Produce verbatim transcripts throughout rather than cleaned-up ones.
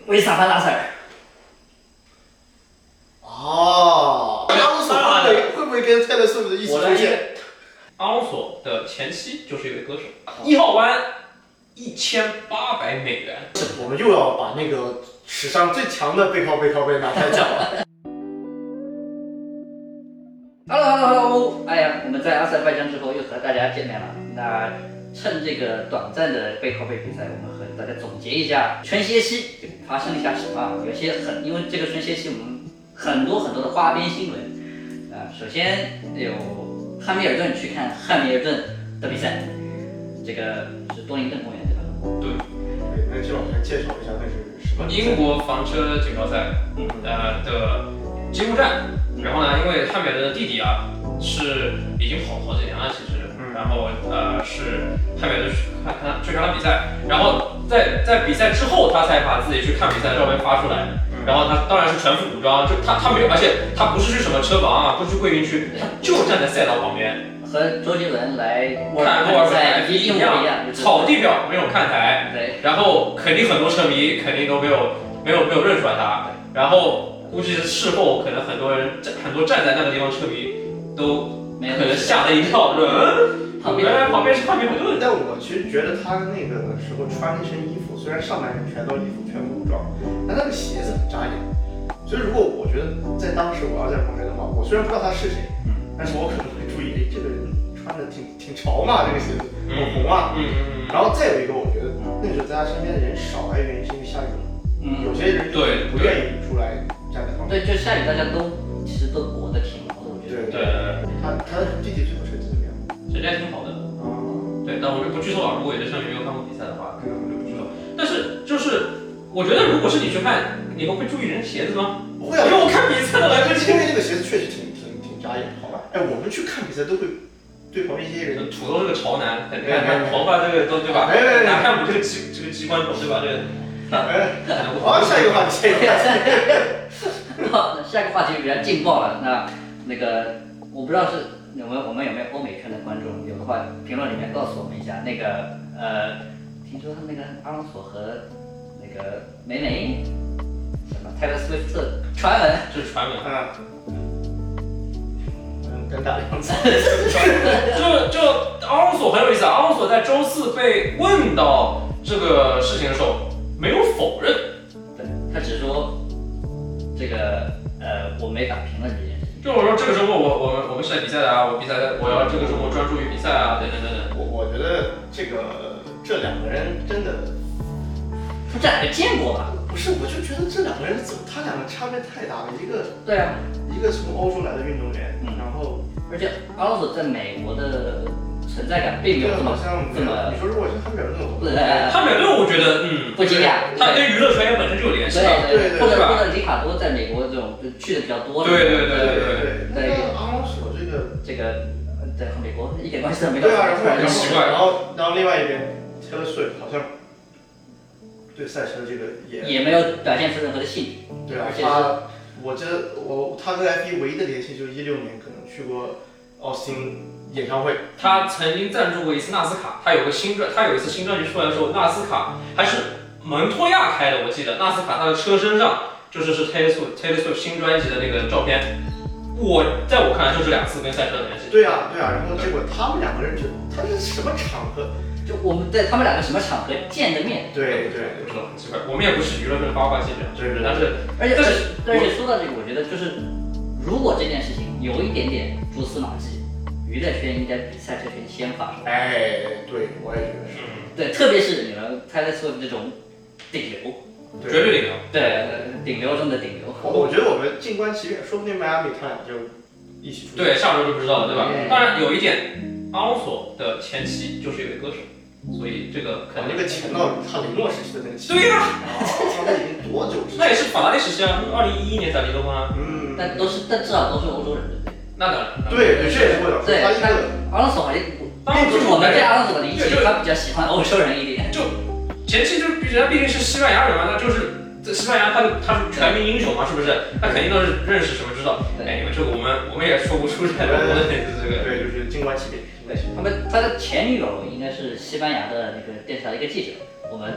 维斯塔潘拉塞尔。 哦，阿隆索会不会会不会跟泰勒·斯威夫特一起出现？ 阿隆索的前妻就是一位歌手，一号弯一千八百美元。 我们又要把那个史上最强的背靠背靠背拿出来讲了。 Hello Hello Hello！ 哎呀，我们在阿塞拜疆之后又和大家见面了。那趁这个短暂的背靠背比赛，我们和大家总结一下全歇期发生了一下什么啊？有些很，因为这个全歇期我们很多很多的花边新闻啊。首先有汉密尔顿去看汉密尔顿的比赛，这个是多林顿公园对吧？ 对。 那这老师介绍一下那是什么？ 英国房车锦标赛，呃的接力站。然后呢，因为汉密尔顿的弟弟啊是已经跑好几年了，其实，然后呃是汉密尔顿去看看去看他比赛，然后在在比赛之后，他才把自己去看比赛的照片发出来。然后他当然是全副武装，就他他没有，而且他不是去什么车房啊，不是去贵宾区，他就站在赛道旁边。 和周杰伦来看沃尔夫赛一模一样， 草地表没有看台， 对， 然后肯定很多车迷肯定都没有没有没有认出来他，然后估计是事后可能很多人很多站在那个地方车迷都可能吓了一跳，说嗯， 旁边旁边是汉密尔顿。 但我其实觉得他那个时候穿那身衣服，虽然上半身全都衣服全部武装，但那个鞋子很扎眼。所以如果我觉得在当时我要在旁边的话，我虽然不知道他是谁，但是我可能会注意，哎，这个人穿的挺挺潮嘛，这个鞋子很红啊。嗯嗯嗯。然后再有一个，我觉得那个时候在他身边的人少，还有原因是因为下雨了。嗯。有些人对不愿意出来站在旁边。 对，就下雨大家都其实都裹得挺毛的，我觉得。 对对。 他他具体最后成绩怎么样？ 成绩还挺好的。哦。对，但我就不剧透了。如果有的车迷没有看过比赛的话，可能我就不剧透。但是就是我觉得，如果是你去看，你们会注意人鞋子吗？ 不会啊， 因为我看比赛的来不及。 因为这个鞋子确实挺挺挺扎眼，好吧？哎，我们去看比赛都会对旁边一些人。 土豆是个潮男，你看看头发这个都对吧？哪看我这个机这个机关头对吧？这个。 好，下一个话题，下一个话题。 好，下一个话题比较劲爆了。那那个我不知道是有没有我们有没有欧美圈的观众，有的话评论里面告诉我们一下。那个呃，听说那个阿隆索和那个美美什么泰勒·斯威夫特传闻， 这是传闻啊。 嗯，跟大的样子。 就就阿隆索很有意思啊，阿隆索在周四被问到这个事情的时候，没有否认， 对他只说这个呃，我没法评论这件事情。 就我说这个周末我我们我们是来比赛的啊，我比赛的我要这个周末专注于比赛啊，等等等等。 我我觉得这个这两个人真的， 这两个见过吧？ 不是，我就觉得这两个人怎么，他两个差别太大了。一个对啊， 一个从欧洲来的运动员，嗯、然后而且阿隆索在美国的存在感并没有这么这么。 你说如果是汉密尔顿， 汉密尔顿我觉得嗯不惊讶， 他跟娱乐圈本身就有联系的， 对对对，或者或者里卡多在美国这种就去的比较多的， 对对对对对对。那阿隆索这个这个在美国一点关系都没有。 对啊，然后很奇怪， 然后然后另外一边 Taylor Swift 好像对赛车这个也也没有表现出任何的兴趣。 对啊，他我这我他跟 F 一唯一的联系就是一六年可能去过奥斯汀演唱会。 他曾经赞助过一次纳斯卡，他有个新专，他有一次新专辑出来的时候，纳斯卡还是蒙托亚开的，我记得纳斯卡他的车身上就是是 Taylor Swift Taylor Swift 新专辑的那个照片。我在我看来就这两次跟赛车的联系。 对啊对啊，然后结果他们两个人就他是什么场合？ 就我们在他们两个什么场合见的面？ 对对， 不知道很奇怪。我们也不是娱乐圈八卦记者， 对对， 但是而且而且说到这个，我觉得就是如果这件事情有一点点蛛丝马迹，娱乐圈应该比赛车圈先发生。 哎，对，我也觉得是。 对，特别是你们Taylor Swift这种顶流， 绝对顶流。 对，顶流中的顶流。 我觉得我们静观其变，说不定迈阿密他俩就一起出。 对，下周就不知道了，对吧？当然有一点，阿隆索的前妻就是一位歌手。所以这个肯定那个前到他雷诺时期的那个期， 对呀， 那已经多久？ 那也是法拉利时期啊，二零一一年才离的婚啊。 嗯，但都是，但至少都是欧洲人，对不对？ 那当然。 对对，这也是为了对，他阿隆索好像，并不是我们对阿隆索的理解，他比较喜欢欧洲人一点。 就前期就人家毕竟是西班牙人嘛，那就是在西班牙他他是全民英雄嘛，是不是？他肯定都是认识什么知道。哎，你们这个我们我们也说不出太多的这个。 对，就是静观其变。 他们他的前女友应该是西班牙的那个电视台的一个记者，我们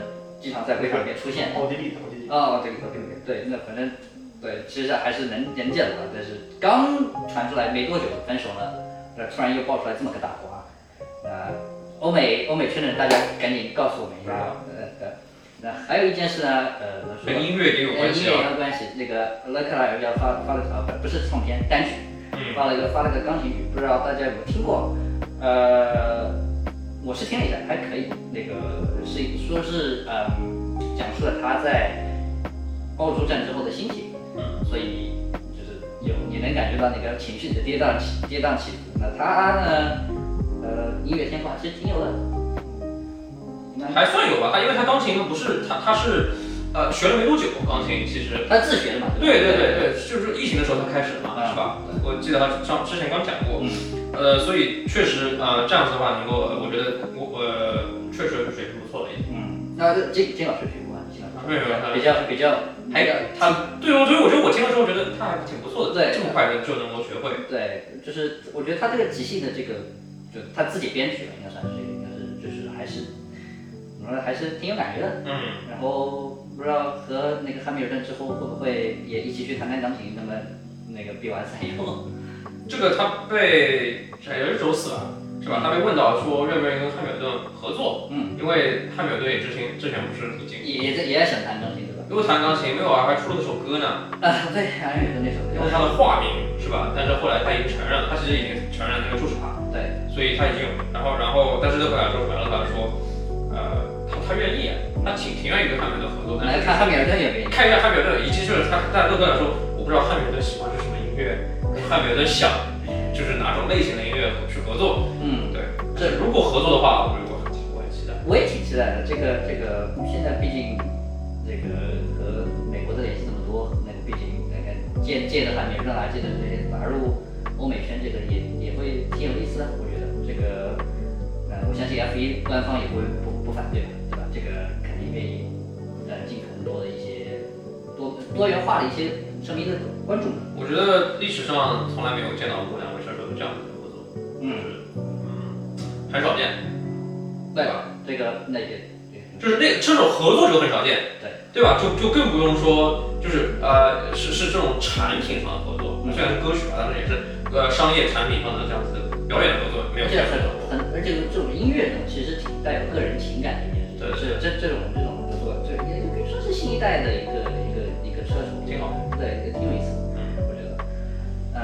经常在规上面出现。 奥地利的，奥地利。 哦，对对对对，那反正对，其实还是能能见的，但是刚传出来没多久分手了，呃，突然又爆出来这么个大瓜，呃，欧美欧美圈的人大家赶紧告诉我们一下，呃呃，那还有一件事呢，呃， 跟音乐也有关系啊， 音乐也有关系，那个勒克莱尔要发发了啊不不是唱片单曲，发了一个发了个钢琴曲，不知道大家有没有听过？呃，我是听了一下，还可以，那个是说是嗯，讲述了他在欧洲战之后的心情，所以就是有你能感觉到那个情绪的跌宕起跌宕起伏。那他呢，呃，音乐天赋其实挺有的， 还算有吧。他因为他钢琴不是他他是呃学了没多久，钢琴其实他自学的嘛。 对对对对，就是疫情的时候他开始的嘛，是吧？我记得他上之前刚讲过，呃，所以确实呃这样子的话能够，我觉得我呃确实水平不错的已经。 嗯，那金金老师评估啊，金老师没有没有， 比较比较。 还他对我，所以我觉得我听的时候觉得他还挺不错的， 对， 这么快就就能够学会。 对，就是我觉得他这个即兴的这个，就他自己编曲了，应该算是，应该是就是还是，我说还是挺有感觉的。 嗯。 然后不知道和那个汉密尔顿之后会不会也一起去弹弹钢琴，那么那个比完赛以后。 这个他被也是周四吧，是吧？他被问到说愿不愿意跟汉密尔顿合作，嗯，因为汉密尔顿也之前之前不是已经也也也想弹钢琴。 又弹钢琴，没有啊，还出了首歌呢。 啊，对，汉密尔顿那首歌。 用他的化名是吧？但是后来他已经承认了，他其实已经承认那个就是他。 对。所以他已经有，然后然后，但是勒克莱尔说，勒克莱尔说，呃，他他愿意，他挺挺愿意跟汉密尔顿合作。 来看汉密尔顿愿不愿意？ 看一下汉密尔顿，以及就是他，但勒克莱尔说，我不知道汉密尔顿喜欢是什么音乐，汉密尔顿想就是哪种类型的音乐去合作。嗯，对。这如果合作的话，我我很我很期待。 我也挺期待的。这个这个现在毕竟。这个和美国的联系那么多，那个毕竟那个借借着汉密尔顿啊，借着这些打入欧美圈，这个也也会挺有意思的。我觉得这个，呃，我相信 F 一官方也不会不不反对吧，对吧？这个肯定愿意，呃，尽可能多的一些多多元化的一些车迷的关注。 我觉得历史上从来没有见到过两位车手有这样子的合作， 嗯嗯，很少见， 对吧？这个那也。 就是那车手合作就很少见， 对对吧？就就更不用说，就是呃是是这种产品上的合作，虽然是歌曲吧，但是也是呃商业产品上的这样子的表演合作，没有。 这很很，而且这种音乐呢，其实挺带有个人情感的一件事。 对， 是这这种这种合作，这也可以说是新一代的一个一个一个车手， 挺好的， 对，也挺有意思的，嗯，我觉得。嗯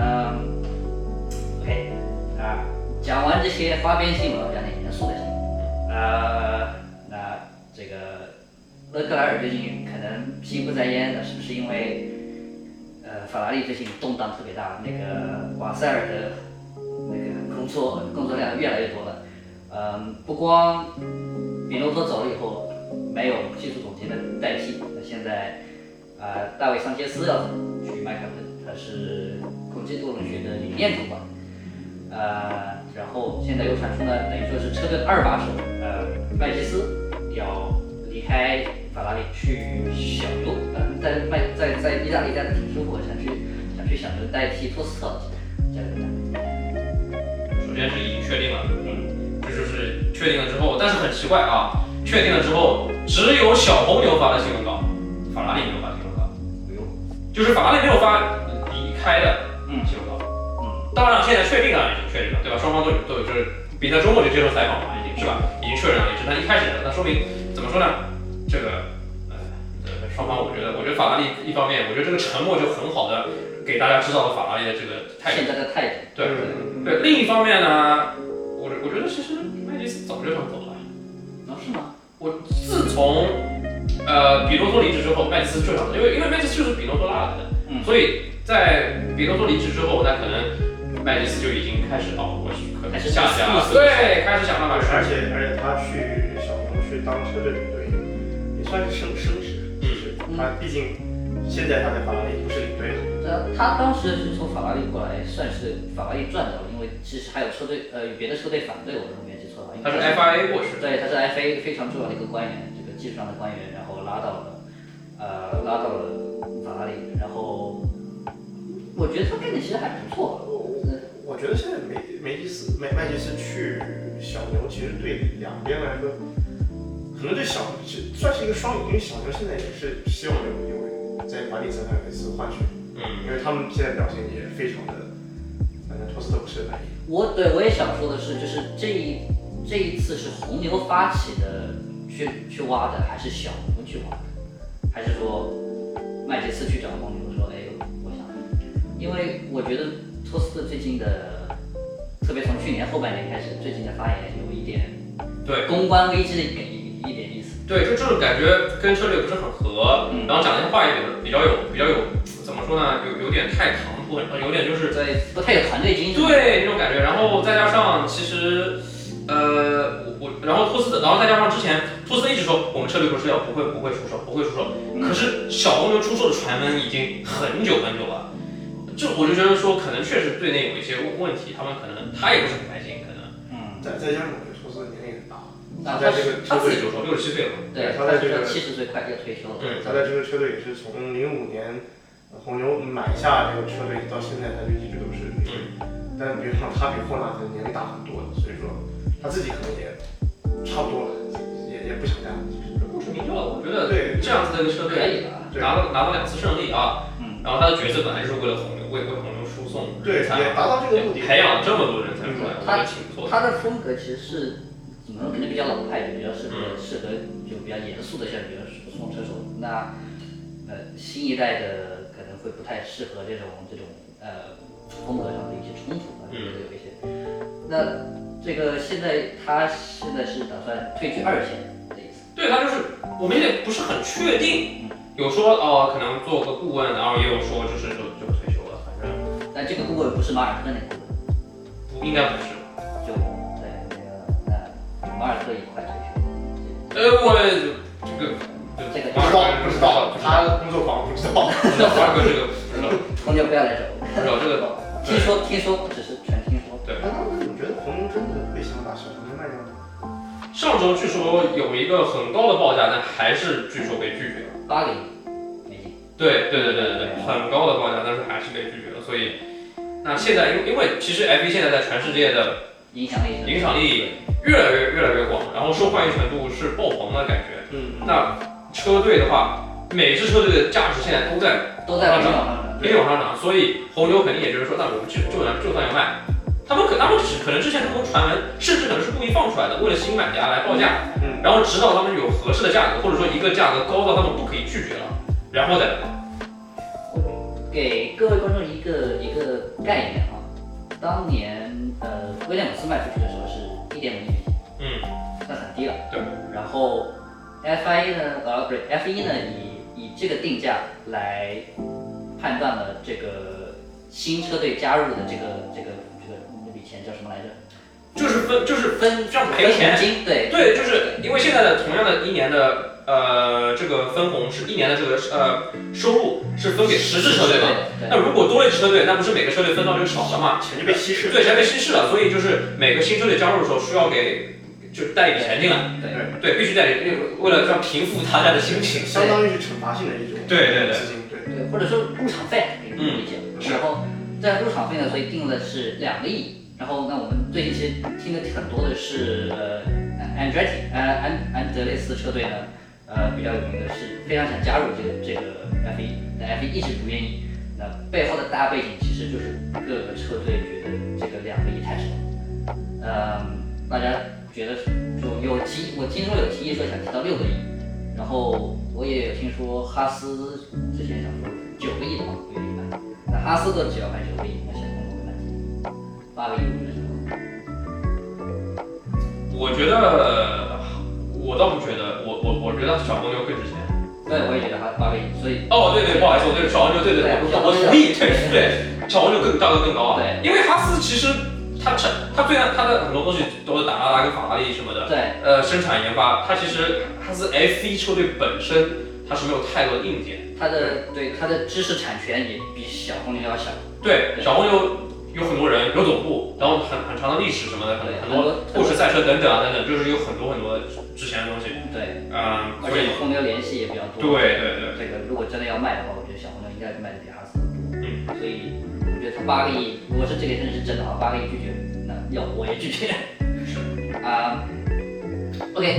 ，OK， 啊，讲完这些花边新闻，讲点严肃的新闻，呃。这个勒克莱尔最近可能心不在焉的，是不是因为呃法拉利最近动荡特别大，那个瓦塞尔的那个工作工作量越来越多了，嗯，不光比诺托走了以后没有技术总监的代替，那现在啊、呃、大卫桑切斯要去迈凯伦，他是空气动力学的理念主管，呃，然后现在又传出呢，等于说是车队二把手呃麦基斯。要离开法拉利去小牛，嗯，在卖在在意大利待的挺舒服，想去想去小牛代替托斯特，这样的。 首先是已经确定了，嗯，这就是确定了之后，但是很奇怪啊，确定了之后，只有小红牛发了新闻稿，法拉利没有发新闻稿， 哎呦， 就是法拉利没有发离开的新闻稿， 嗯， 当然现在确定了，已经确定了，对吧？双方都有都有，就是比赛周末就接受采访嘛，已经是吧？已经确认了，也是他一开始的，那说明怎么说呢？这个呃，双方我觉得，我觉得法拉利一方面，我觉得这个沉默就很好的给大家知道了法拉利的这个态度， 现在的态度， 对对。另一方面呢，我我觉得其实麦基斯早就想走了， 哦，是吗？ 我自从呃比诺托离职之后，麦基斯就想走，因为因为麦基斯就是比诺托拉来的，嗯，所以在比诺托离职之后，那可能麦基斯就已经开始哦，我可能下家了，对，开始想办法， 而且而且他去小牛去当车队领队，也算是升升职，就是他毕竟现在他在法拉利不是领队了。 呃，他当时是从法拉利过来，算是法拉利赚到了，因为其实还有车队呃别的车队反对，我如果没记错的话， 他是 F I A 过去， 对，他是 F A 非常重要的一个官员，这个技术上的官员，然后拉到了呃拉到了法拉利，然后我觉得他干的其实还不错。 我觉得现在梅梅基斯麦麦基斯去小牛，其实对两边来说可能对小算是一个双赢，因为小牛现在也是希望有有在管理层上有一次换血， 嗯， 因为他们现在表现也非常的，反正托斯特不是很满意。 我对我也想说的是，就是这一这一次是红牛发起的去去挖的，还是小牛去挖的，还是说麦杰斯去找红牛说，哎，我想，因为我觉得托斯特最近的，特别从去年后半年开始，最近的发言有一点对公关危机的一点一一点意思。 对，就就是感觉跟车队不是很合， 嗯、 然后讲那些话也比较有比较有怎么说呢，有有点太唐突，有点就是对不太有团队精神。 对那种感觉，然后再加上其实。呃，我我，然后托斯特，然后再加上之前托斯特一直说我们车队不是要不会不会出手，不会出手，可是小红牛出售的传闻已经很久很久了，就我就觉得说可能确实队内有一些问题，他们可能他也不是很开心，可能， 嗯，再再加上我觉得托斯特年龄很大， 他在这个他自己就说六十七岁了， 对， 他在这个七十岁快要退休了， 嗯， 他在这个车队也是从零五年红牛买下这个车队到现在，他就一直都是，嗯，但比方他比霍纳德年龄大很多的，所以说。他自己可能也差不多了，也也不想干了。 不出名就了，我觉得对这样子的一个车队拿了拿了两次胜利啊，嗯，然后他的角色本来就是为了红牛为为红牛输送， 对，也达到这个目的， 培养了这么多人才出来，我觉得挺不错的。 他的风格其实是怎么说，可能比较老派，就比较适合适合就比较严肃的像比如输送车手，那呃新一代的可能会不太适合这种这种呃风格上的一些冲突，我觉得有一些，那。这个现在他现在是打算退居二线的意思。 对，他就是我们也不是很确定，有说哦可能做个顾问，然后也有说就是就就退休了，反正。 但这个顾问不是马尔科那个顾问， 不应该不是。 就对那个那马尔科也快退休了。 呃，我这个这个不知道不知道，他工作坊不知道。 不知道马尔科这个不知道。 红牛不要来找我。 不知道这个。 听说听说，只是全听说。 对。 那他们你觉得红牛真的会想把小红牛卖掉吗？ 上周据说有一个很高的报价，但还是据说被拒绝了。 八个亿美金。 对对对对对对，很高的报价，但是还是被拒绝了。所以，那现在因为因为其实 F 一 现在在全世界的影响力影响力越来越越来越广，然后受欢迎程度是爆棚的感觉。 嗯。 那车队的话，每支车队的价值现在都在都在往上涨。 也往上涨，所以红牛肯定也就是说，那我们就就算就算要卖，他们可他们只可能之前这种传闻，甚至可能是故意放出来的，为了吸引买家来报价，嗯，然后直到他们有合适的价格，或者说一个价格高到他们不可以拒绝了，然后再卖。 给各位观众一个一个概念啊，当年呃威廉姆斯卖出去的时候是一点五亿美金， 嗯， 那很低了， 对。 然后 F I 呢，呃不是 F 一 呢，以以这个定价来。判断了这个新车队加入的这个这个这个那笔钱叫什么来着？ 就是分就是分这样赔钱金，对对，就是因为现在的同样的一年的呃这个分红是一年的这个呃收入是分给十支车队嘛？那如果多了一支车队，那不是每个车队分到就少了嘛？ 钱就被稀释了。 对，钱被稀释了，所以就是每个新车队加入的时候需要给。就是带一笔钱进来， 对对，必须带，为了让平复大家的心情， 相当于是惩罚性的一种对对对资金，对对，或者说入场费可以这么理解。 嗯， 然后在入场费呢，所以定的是两个亿。然后那我们最近其实听的很多的是呃安 Andretti 安安安德烈斯车队呢，呃比较有名的是非常想加入这个这个 F 一，但 F 一一直不愿意。那背后的大背景其实就是各个车队觉得这个两个亿太少，嗯，大家。觉得就有提，我听说有提议说想提到六个亿，然后我也有听说哈斯之前想说九个亿的话不愿意买，那哈斯都只要买九个亿，那小红牛会买几亿？八个亿我觉得是够。 我觉得我倒不觉得，我我我觉得小红牛更值钱。 对，我也觉得它八个亿，所以哦对对，不好意思，我对小红牛对对对，我我同意，对对，小红牛更价格更高啊， 对， 因为哈斯其实。它产，它虽然它的很多东西都是打拉拉跟法拉利什么的， 对， 呃，生产研发，它其实它是 F 一 车队本身，它是没有太多的硬件， 它的对它的知识产权也比小红牛要小。 对，小红牛有很多人，有总部，然后很很长的历史什么的，很很多故事赛车等等啊等等，就是有很多很多之前的东西。 对， 嗯， 而且红牛联系也比较多。 对对对， 这个如果真的要卖的话，我觉得小红牛应该卖的比哈斯多。嗯，所以我觉得他八个亿，如果是这个真的是真的话，八个亿拒绝。要我也拒绝，是啊 ，OK，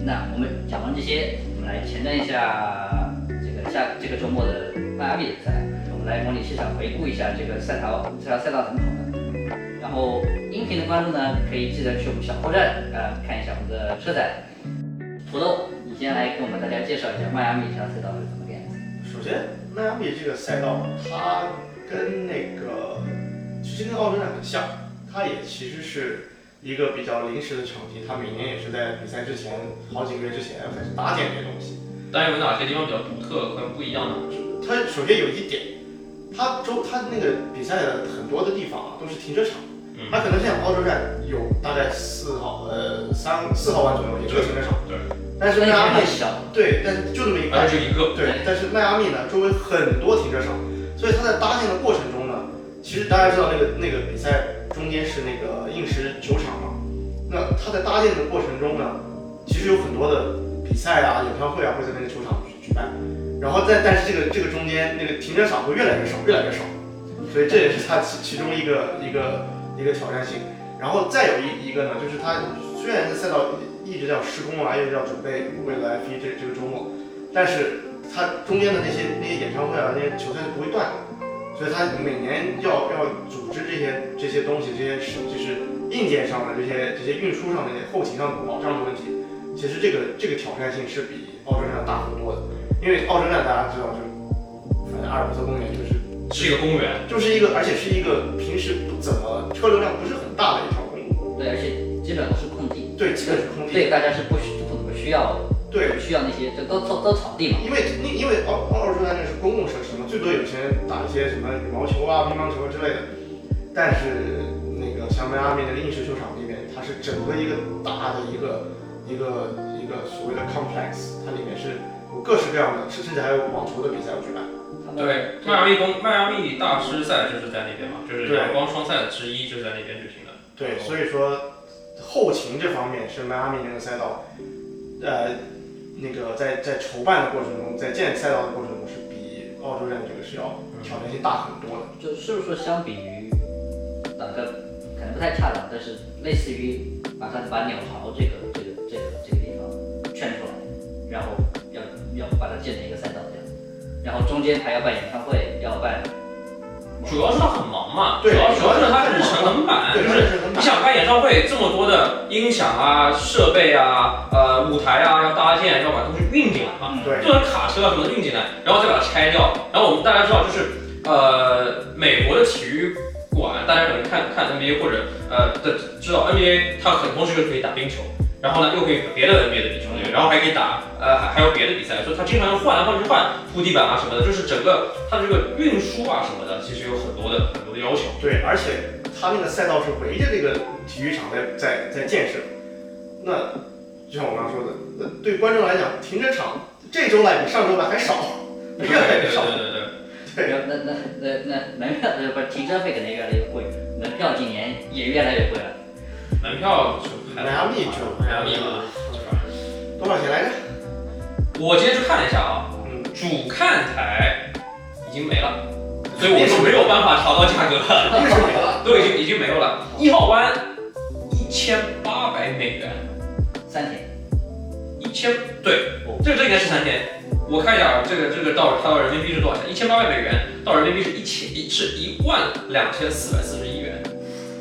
那我们讲完这些，我们来前瞻一下这个下这个周末的迈阿密的比赛，我们来模拟现场回顾一下这个赛道，这条赛道怎么跑的。然后音频的观众呢，可以记得去我们小货站呃看一下我们的车载。土豆，你先来给我们大家介绍一下迈阿密这条赛道是怎么个样子。 首先，迈阿密这个赛道，它跟那个其实跟澳洲站很像，它也其实是一个比较临时的场地，它每年也是在比赛之前好几个月之前开始搭建这些东西。 但有哪些地方比较独特，可能不一样呢？ 它首先有一点，它周它那个比赛的很多的地方啊都是停车场， 嗯、 它可能像澳洲站有大概四号呃三四号弯左右也是个停车场， 对。 但是迈阿密小， 对，但是就那么一块， 就一个， 对。但是迈阿密呢，周围很多停车场，所以它在搭建的过程中呢，其实大家知道那个那个比赛中间是那个硬石球场嘛，那它在搭建的过程中呢，其实有很多的比赛啊、演唱会啊会在那个球场举办，然后在但是这个这个中间那个停车场会越来越少，越来越少，所以这也是它其其中一个一个一个挑战性。然后再有一一个呢，就是它虽然这赛道一直在施工啊，一直要准备为了 F 一 这这个周末，但是它中间的那些那些演唱会啊，那些球赛是不会断的，所以它每年要要组织这些这些东西，这些就是硬件上的这些这些运输上的这些后勤上的保障的问题，其实这个这个挑战性是比澳洲站大很多的，因为澳洲站大家知道就反正阿尔伯特公园就是是一个公园， 就是一个而且是一个平时不怎么车流量不是很大的一条公路， 对，而且基本都是空地， 对，基本是空地， 对，大家是不需不不需要， 对， 不需要那些，这都都都草地嘛。 因为因因为澳澳洲站那是公共设施嘛，最多有些人打一些什么羽毛球啊、乒乓球之类的，但是那个像迈阿密那个硬石球场里面，它是整个一个大的一个一个一个所谓的 complex， 它里面是有各式各样的，甚至还有网球的比赛要举办。 对，迈阿密公迈阿密大师赛就是在那边嘛，就是阳光双赛之一就是在那边举行的。 对，所以说后勤这方面是迈阿密那个赛道，呃，那个在在筹办的过程中，在建赛道的过程中是比澳洲站这个是要挑战性大很多的。 就是不是说相比于打个可能不太恰当，但是类似于把它把鸟巢这个这个这个这个地方圈出来，然后要要把它建成一个赛道这样，然后中间还要办演唱会，要办。 主要是他很忙嘛， 对， 主要主要是他日程很满，就是你想办演唱会，这么多的音响啊、设备啊、呃舞台啊要搭建，要把东西运进来嘛， 对， 做成卡车啊什么的运进来，然后再把它拆掉。然后我们大家知道，就是呃美国的体育馆，大家可能看看 N B A 或者呃的知道 N B A 它很同时又可以打冰球，然后呢又可以别的 N B A 的比球队，然后还可以打呃还还有别的比赛，所以它经常换来换去换铺地板啊什么的，就是整个它这个运输啊什么的，其实有很多的很多的要求。 对，而且它那个赛道是围着这个体育场在在在建设，那就像我刚刚说的，那对观众来讲，停车场这周来比上周来还少，越来越少。 对对对对。 那那那那门票呃不是停车费肯定越来越贵，门票今年也越来越贵了。 门票就迈阿密就迈阿密嘛， 多少钱来着？ 我今天去看了一下啊， 嗯， 主看台已经没了，所以我是没有办法查到价格了， 那是没了， 都已经已经没有了。一号弯一千八百美元， 三天， 一千对，这个这应该是三天。我看一下啊，这个这个到它到人民币是多少钱？一千八百美元到人民币是一千一是一万两千四百四十一元。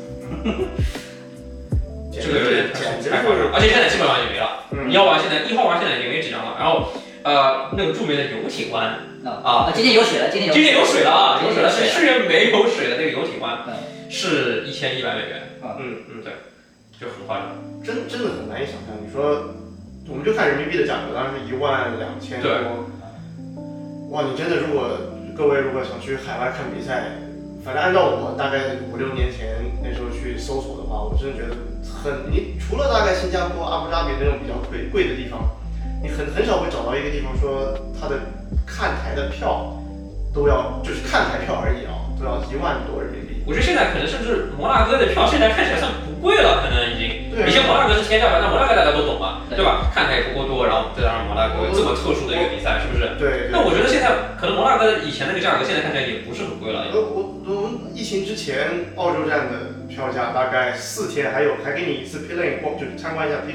这个有点太夸张，而且现在基本上也没了。 嗯、 一号弯现在一号弯现在也没几张了，然后呃那个著名的游艇湾啊，今天有水了，今天有今天有水了啊，有水了，是水去年没有水的那个游艇湾， 嗯、 是一千一百美元。 嗯嗯， 对，就很夸张， 真真的很难以想象。你说，我们就看人民币的价格，当然是一万两千多。哇，你真的如果各位如果想去海外看比赛，反正按照我大概五六年前那时候去搜索的话，我真的觉得很，你除了大概新加坡、阿布扎比那种比较贵贵的地方，你很很少会找到一个地方说它的看台的票都要，就是看台票而已啊，都要一万多人民币。 我觉得现在可能甚至摩纳哥的票现在看起来算不贵了，可能已经。 对。 以前摩纳哥是天价票，但摩纳哥大家都懂嘛，对吧？看台也不够多，然后再加上摩纳哥这么特殊的一个比赛，是不是？ 对。 但我觉得现在可能摩纳哥以前那个价格，现在看起来也不是很贵了。 我我我们疫情之前，澳洲站的票价大概四天，还有还给你一次 P lane 就是参观一下 P 区 P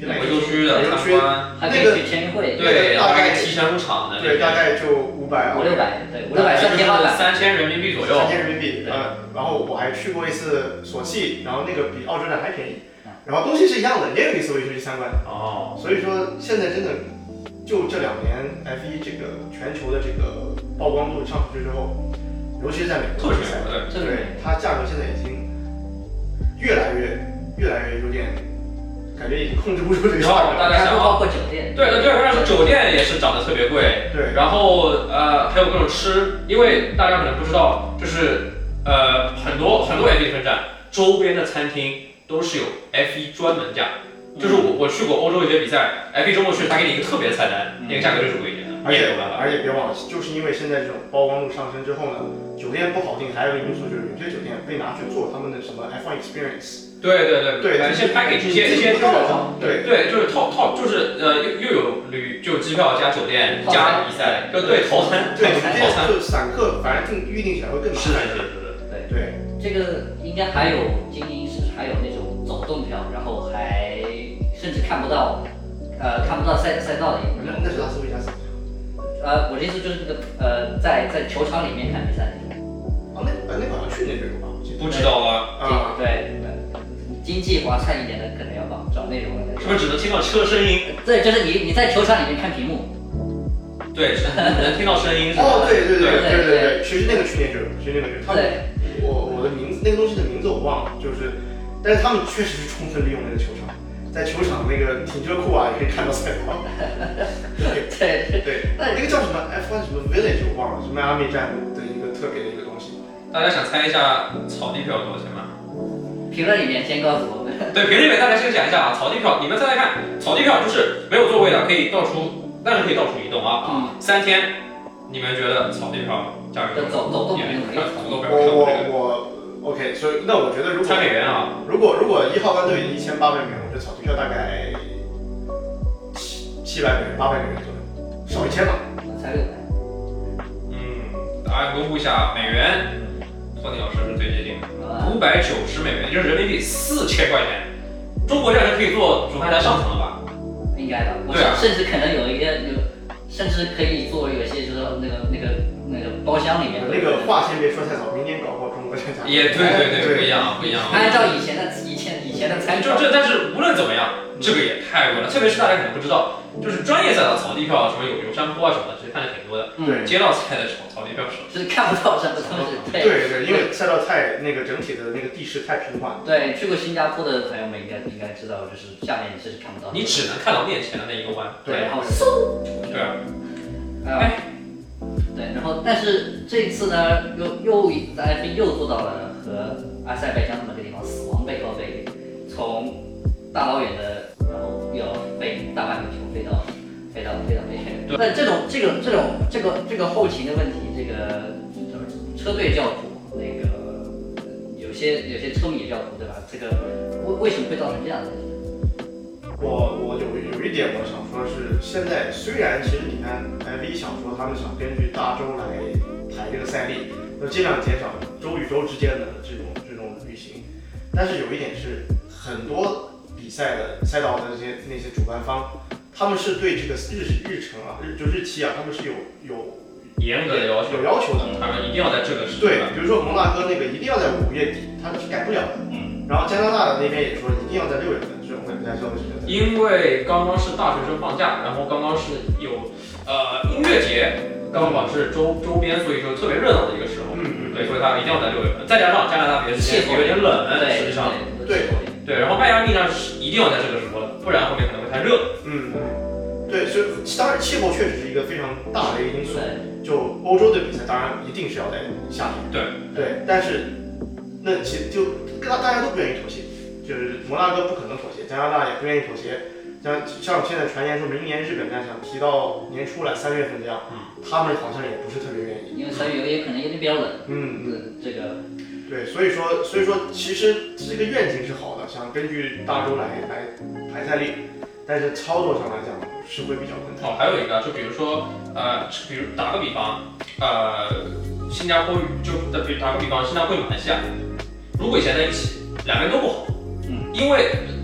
来维修区的参观， 还可以去签名会， 对， 大概提前入场的， 对，大概就五百五六百，对，五六百算天花板， 三千人民币左右， 三千人民币，呃，然后我还去过一次索契，然后那个比澳洲站还便宜，然后东西是一样的，也有一次维修去参观， 哦， 所以说现在真的就这两年 F 一这个全球的这个曝光度上去之后，尤其是在美国比赛，对，它价格现在已经越来越越来越有点。感觉已经控制不住这个价格， 大家想包括酒店， 对对对，但是酒店也是涨得特别贵， 对， 然后呃还有各种吃，因为大家可能不知道，就是呃很多很多 F 一分站周边的餐厅都是有 F 一专门价，就是我我去过欧洲一些比赛 ，F 一周末去，他给你一个特别的菜单，那个价格就是贵一点的， 而且而且别忘了，就是因为现在这种曝光度上升之后呢，酒店不好订，还有一个因素就是有些酒店被拿去做他们的什么 F 一 experience。 对对对对， 一些 package 一些一些对对，就是套套就是呃又又有旅就机票加酒店加比赛，就对套餐， 对套餐就散客反而定预定起来会更麻烦。 是的是的是的， 对对， 这个应该还有精英是还有那种走动票，然后还甚至看不到呃看不到赛赛道的一种。 那那是拉斯维加斯。 呃，我的意思就是那个呃在在球场里面看比赛那种。 啊，那呃那个好像去年就有吧？ 不知道啊。 啊， 对。经济划算一点的可能要找找那种的， 是不是只能听到车声音？ 对，就是你你在球场里面看屏幕， 对，能听到声音是吧？ 哦，对对对对对对，其实那个去年就有，其实那个就他们，我我的名字那个东西的名字我忘了，就是，但是他们确实是充分利用那个球场，在球场那个停车库啊也可以看到赛道。对对对，那那个叫什么 F 一 什么 Village 我忘了，是迈阿密站的一个特别的一个东西。 大家想猜一下草地票多少钱吗？ 评论里面先告诉我们。 对，评论里面大家先讲一下啊，草地票，你们猜猜看，草地票就是没有座位的，可以到处，但是可以到处移动啊。嗯。三天，你们觉得草地票价格？ 走走动没有没有走动我我我 OK， 所以那我觉得如果三美元啊， 如果如果一号班队一千八百美元，我觉得草地票大概七七百美元、八百美元左右，少一千吧。 才六百。 嗯，答案公布一下，美元。托尼老师是最接近的，五百九十美元，也就是人民币四千块钱。中国这样就可以坐主看台上层了吧？ 应该的， 对啊， 甚至可能有一个有，甚至可以做有些就是那个那个那个包厢里面。 那个话先别说太早，明年搞过中国这样。 也对对对，不一样不一样。 按照以前的以前以前的参就这，但是无论怎么样，这个也太贵了，特别是大家可能不知道，就是专业赛道草地票什么有有山坡啊什么的，其实看的挺多的。 对， 街道赛的草草地票少， 就是看不到什么东西。 对对，因为赛道太那个整体的那个地势太平缓。 对，去过新加坡的朋友们应该应该知道，就是下面你是看不到。 你只能看到面前的那一个弯。 对，然后嗖。 对啊。 哎。对，然后但是这次呢，又又在 F 一又做到了和阿塞拜疆这么个地方死亡背靠背，从大老远的，然后又要飞大半个球飞到飞到飞到北海。但这种这种这种这个这个后勤的问题，这个车队叫苦，那个有些有些车迷也叫苦，对吧？这个为为什么会造成这样的？ 我我有有一点我想说是，现在虽然其实你看 F 一想说他们想根据大洲来排这个赛例，那尽量减少州与州之间的这种这种旅行，但是有一点是很多比赛的赛道的那些那些主办方，他们是对这个日日程啊日就日期啊，他们是有有严格的要求有要求的， 他们一定要在这个时间。 对，比如说蒙纳哥那个一定要在五月底，他是改不了的。嗯。然后加拿大的那边也说一定要在六月份，这种我也不太知道为什么。 因为刚刚是大学生放假，然后刚刚是有呃音乐节，刚好是周周边，所以说特别热闹的一个时候。嗯嗯。对，所以他一定要在六月份，再加上加拿大别的时间有点冷，实际上对对，然后迈阿密呢是一定要在这个时候的，不然后面可能会太热。 嗯。对，所以当然气候确实是一个非常大的一个因素。就欧洲的比赛，当然一定是要在夏天。 对对，但是那其实就大大家都不愿意妥协，就是摩纳哥不可能妥协，加拿大也不愿意妥协。像像现在传言说明年日本站想提到年初来三月份这样，嗯，他们好像也不是特别愿意， 因为三月也可能有点比较冷。 嗯嗯，这个对，所以说所以说其实这个愿景是好的，想根据大洲来来排赛例，但是操作上来讲是会比较困难。 哦，还有一个就比如说呃，比如打个比方，呃，新加坡就打比打个比方，新加坡与马来西亚，如果以前在一起，两边都不好，嗯，因为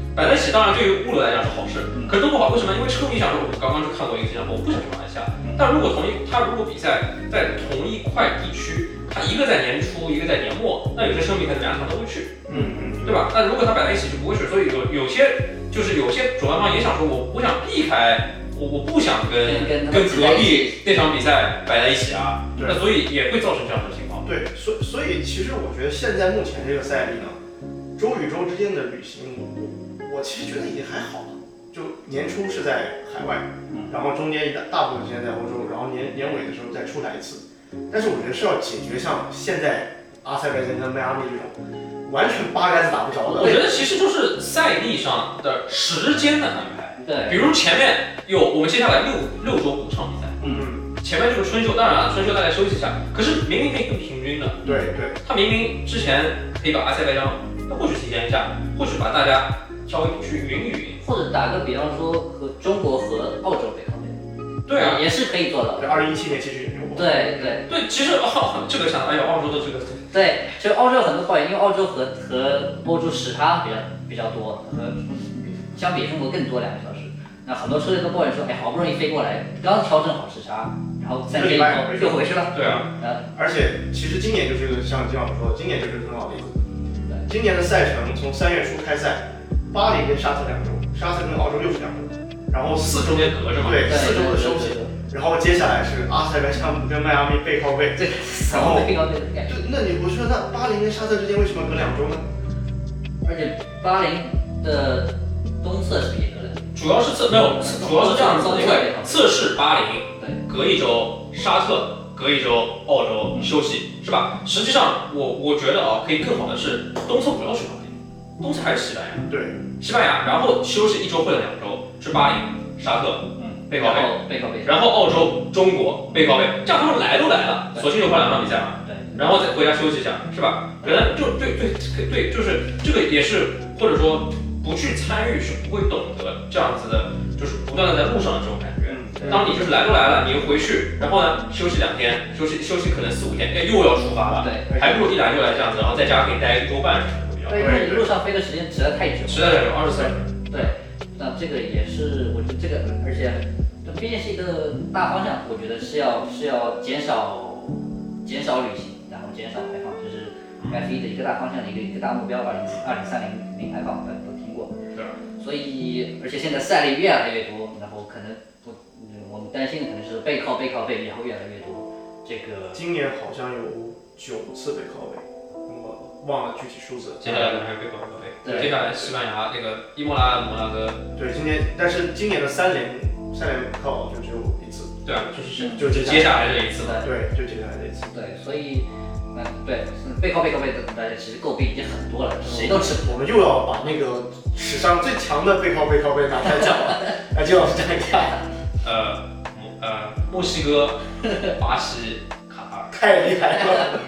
摆在一起当然对于物流来讲是好事，可是都不好。为什么？因为车迷想说，我刚刚就看过一个新加坡，我不想去马来西亚。但如果同一他如果比赛在同一块地区，他一个在年初，一个在年末，那有些车迷可能两场都会去， 嗯嗯， 对吧？那如果他摆在一起就不会去，所以有有些就是有些主办方也想说，我我想避开。我我不想跟跟跟隔壁那场比赛摆在一起啊，那所以也会造成这样的情况。 对，所所以其实我觉得现在目前这个赛例呢，州与州之间的旅行，我我其实觉得已经还好了。就年初是在海外，然后中间一大大部分时间在欧洲，然后年年尾的时候再出来一次。但是我觉得是要解决像现在阿塞拜疆跟迈阿密这种完全八竿子打不着的。 我觉得其实就是赛历上的时间的安排。 对， 比如前面有我们接下来六六周五场比赛， 嗯， 前面这个春秀，当然了，春秀大家休息一下，可是明明可以更平均的， 对对， 他明明之前可以把阿塞拜疆，那或许提前一下，或许把大家稍微去匀一匀， 或者打个比方说和中国和澳洲北靠北， 对啊， 也是可以做到的。 对，二零一七年其实也没有过。 对对对，其实哦，这个想，哎呀，澳洲的这个， 对，就澳洲有很多靠北，因为澳洲和和欧洲时差比较比较多，和相比中国更多两个小时。那很多车队都抱怨说，哎，好不容易飞过来，刚调整好时差，然后三天以后又回去了。 对啊， 呃， 而且其实今年就是像金老师说的，今年就是很好的例子。今年的赛程从三月初开赛，巴黎跟沙特两周，沙特跟澳洲又是两周，然后四周中间隔着嘛， 对，四周的休息，然后接下来是阿塞拜疆跟迈阿密背靠背， 对， 然后背靠背的感觉。 对，那你我说那巴黎跟沙特之间为什么隔两周呢？ 而且巴林的东侧是别隔的， 主要是测没有，主要是这样子的，因为测试巴林， 对， 隔一周沙特，隔一周澳洲休息，是吧？实际上我我觉得啊，可以更好的是东侧不要去巴林，东侧还是西班牙， 对， 西班牙，然后休息一周或者两周，是巴林、沙特， 嗯， 背靠背， 背靠背， 然后澳洲、中国背靠背，这样他们来都来了，索性就换两场比赛嘛， 对， 然后再回家休息一下，是吧？可能就对对对，就是这个也是，或者说。不去参与是不会懂得这样子的，就是不断的在路上的这种感觉。当你就是来都来了，你又回去，然后呢休息两天，休息休息可能四五天，哎又要出发了， 对， 还不如一来就来这样子，然后在家可以待一周半什么的比较好。 对，因为你路上飞的时间实在太久， 实在太久，二十四小时。 对，那这个也是，我觉得这个，而且这毕竟是一个大方向，我觉得是要是要减少减少旅行，然后减少排放，这是 F 一的一个大方向的一个一个大目标，二零二零三零零排放，大家都听过。 对。 所以，而且现在赛例越来越多，然后可能不，我们担心的可能是背靠背靠背，然后越来越多。这个今年好像有九次背靠背，我忘了具体数字。 接下来可能还有背靠背靠背。 对。 接下来西班牙那个伊莫拉、摩纳哥。 对，今年但是今年的三连三连靠就只有一次。 对啊，就是就接接下来这一次。 对，就接下来这一次。 对，所以。嗯，对，背靠背靠背的，大家其实诟病已经很多了，谁都吃不我们又要把那个史上最强的背靠背靠背拿出来讲了，来，金老师讲一下。 呃，呃，墨西哥、巴西、卡塔尔， 太厉害了。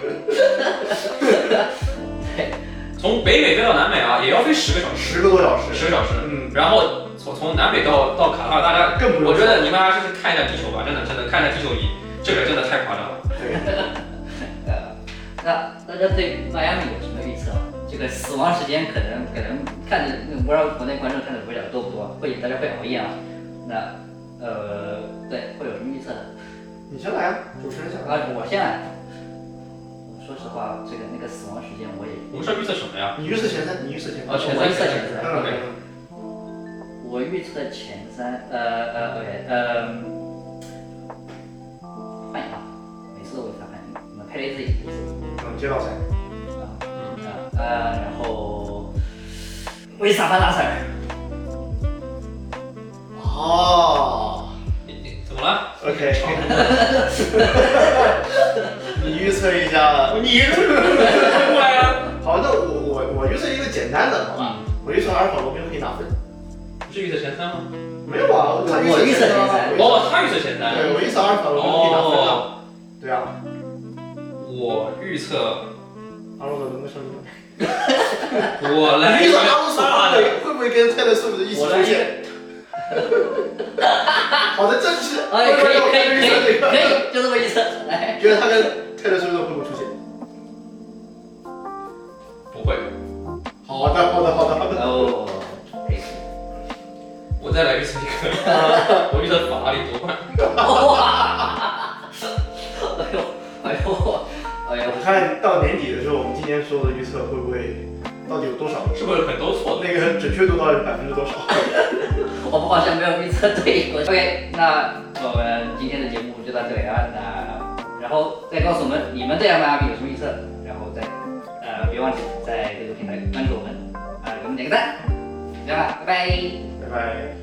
对， 从北美飞到南美啊，也要飞十个小时， 十个多小时， 十个小时。 嗯， 然后从从南美到到卡塔尔，大家更不用。 我觉得你们还是看一下地球吧，真的真的看一下地球仪，这个真的太夸张了。 对。 那大家对迈阿密有什么预测吗？这个死亡时间可能可能看着，不知道国内观众看的不晓得多不多，会大家会熬夜啊。那呃，对，会有什么预测呢？ 你先来啊，主持人先来。 啊，我先来。说实话，这个那个死亡时间我也…… 我们是要预测什么呀？ 你预测前三，你预测前三。 哦，前三，预测前三。 嗯。 我预测前三，呃呃，OK，呃，换一个，每次都为他换一个，我们佩雷兹也预测。 嗯，街道赛。 啊，嗯呃，然后维萨潘拉塞尔。 哦， 你你怎么了 ？OK。你预测一下， 你过来啊！ 好，那我我我预测一个简单的，好吧？我预测阿尔法罗宾可以拿分。 不是预测前三吗？ 没有啊， 我预测前三。 哦，他预测前三。 对，我预测阿尔法罗宾可以拿分啊。对啊。 我预测。 阿隆索能不能上场？ 我来。 你预测阿隆索会会不会跟泰勒·斯威夫特一起出现？好的，正确。 哎，可以可以可以可以，就这么预测。来， 觉得他跟泰勒·斯威夫特会不会出现？ 不会。 好的，好的，好的，好的。 哦，可以。 我预测法拉利夺冠。 哇！哎呦，哎呦，哎呦！ 我看到年底的时候，我们今年所有的预测会不会到底有多少？ 是不是很多错的？ 那个准确度到底百分之多少？ 我们好像没有预测对。OK， 那我们今天的节目就到这里了。那然后再告诉我们你们对 M R B 有什么预测，然后再呃别忘记在这个平台关注我们，啊、给我们点个赞。这样了，拜拜。 拜拜。